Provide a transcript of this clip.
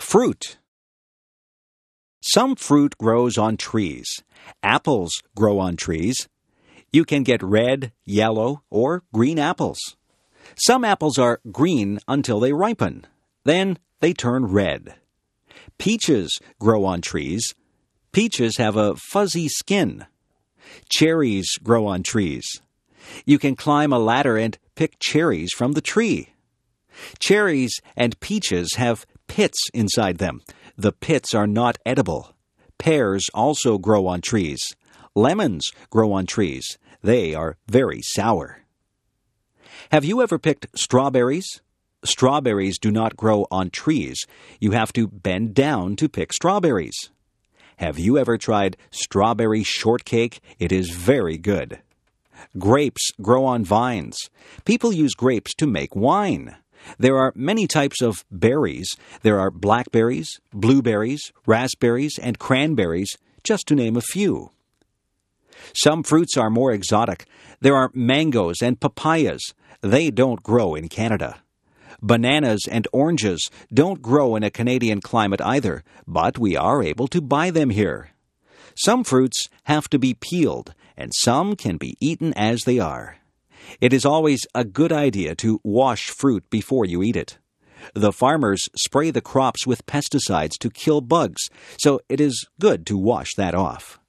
Fruit. Some fruit grows on trees. Apples grow on trees. You can get red, yellow, or green apples. Some apples are green until they ripen. Then they turn red. Peaches grow on trees. Peaches have a fuzzy skin. Cherries grow on trees. You can climb a ladder and pick cherries from the tree. Cherries and peaches have pits inside them. The pits are not edible. Pears also grow on trees. Lemons grow on trees. They are very sour. Have you ever picked strawberries? Strawberries do not grow on trees. You have to bend down to pick strawberries. Have you ever tried strawberry shortcake? It is very good. Grapes grow on vines. People use grapes to make wine. There are many types of berries. There are blackberries, blueberries, raspberries, and cranberries, just to name a few. Some fruits are more exotic. There are mangoes and papayas. They don't grow in Canada. Bananas and oranges don't grow in a Canadian climate either, but we are able to buy them here. Some fruits have to be peeled, and some can be eaten as they are. It is always a good idea to wash fruit before you eat it. The farmers spray the crops with pesticides to kill bugs, so it is good to wash that off.